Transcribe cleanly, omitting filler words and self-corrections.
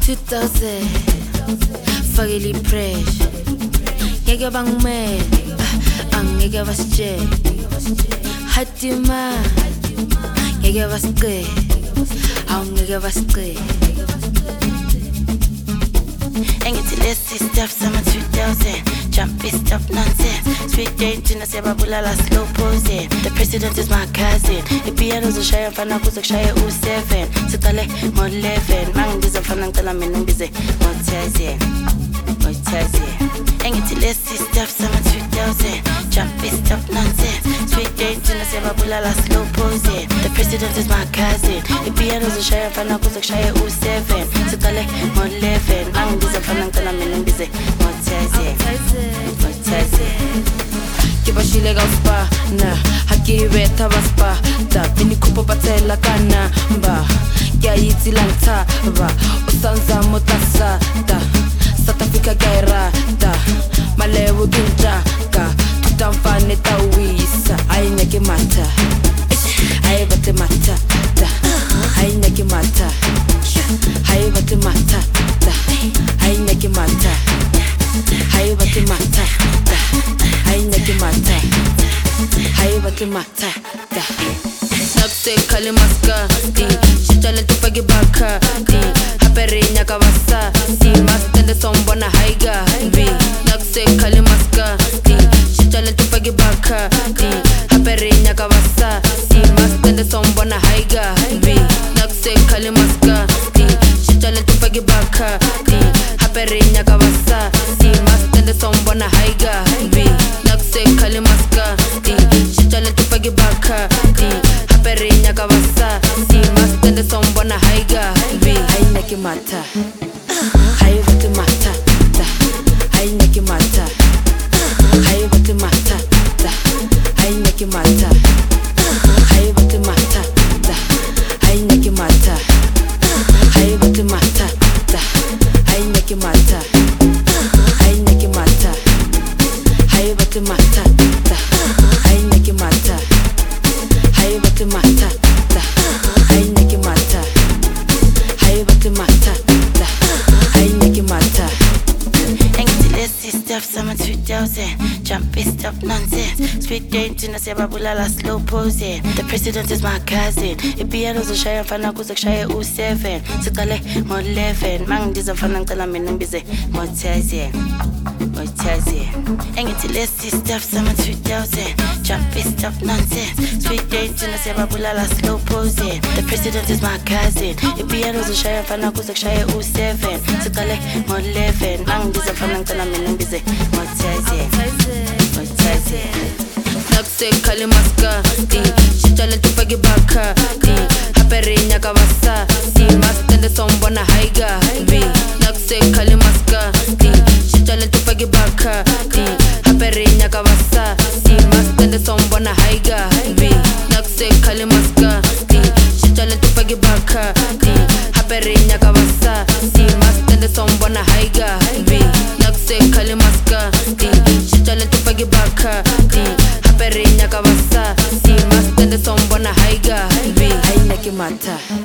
2000 fakeli pressure ngeke bangimele angeke basitshele hatima ngeke basicele awungeke basicele engithi lesi stuff sama 2000 jumpy stuff nonsense sweet day thina siyababulala slow pose the president is my cousin ipiano zoshaya mfana kuze kushaye u7 siqale ngo11 mangibiza mfana ngicela mina ngibize ngo10 engithi lesi stuff sama 2000 jumpy stuff nonsense sweet day thina siyababulala slow pose the president is my cousin ipiano zoshaya mfana kuze kushaye u7 siqale ngo11 mangibiza mfana ngicela mina ngibize ngo10 Kibashile gaspa na hakibe tabaspa da bini kupo batela kana mba kya yitsi lanta ba usanza motasa da South Africa gaira da malewu ginja ka tutamfane tawisa aineke mata aibate mata da aineke mata aibate mata da aineke mata aibate mata da aineke mata aibate mata da nakse kale maska di shitale tupage baka di haperinya kabasa di mastende sombona haiga bi nakse kale maska di shitale tupage baka di haperinya kabasa di mastende sombona haiga bi nakse kale maska di shitale tupage baka di haperinya kabasa di mastende sombona haiga bi nakse kale maska di shitale tupage baka di haperinya kabasa di mastende sombona haiga bi aineke mata haibate mata da aineke mata haibate mata da aineke mata haibate mata da aineke mata haibate mata da aineke mata aineke mata haibate mata da aineke mata haibate mata da aineke mata haibate mata da aineke mata engithi lesi stuff sama 2000 jumpy stuff nonsense sweet day thina siyababulala slow pose the president is my cousin ipiano zoshaya mfana kuze kushaye u7 siqale ngo11 mangibiza mfana ngicela mina ngibize ngo10 engithi lesi stuff sama 2000 jumpy stuff nonsense sweet day thina siyababulala slow pose the president is my cousin ipiano zoshaya mfana kuze kushaye u7 siqale ngo11 mangibiza mfana ngicela mina ngibize ngo10 nakse kale maska di shitale tupage baka di haperinya kabasa di mastende sombona haiga bi nakse kale maska di shitale tupage baka di haperinya kabasa di mastende sombona haiga bi nakse kale maska di shitale tupage baka di haperinya kabasa di mastende sombona haiga bi nakse kale maska di shitale tupage baka di haperinya kabasa di mastende sombona haiga bi aineke mata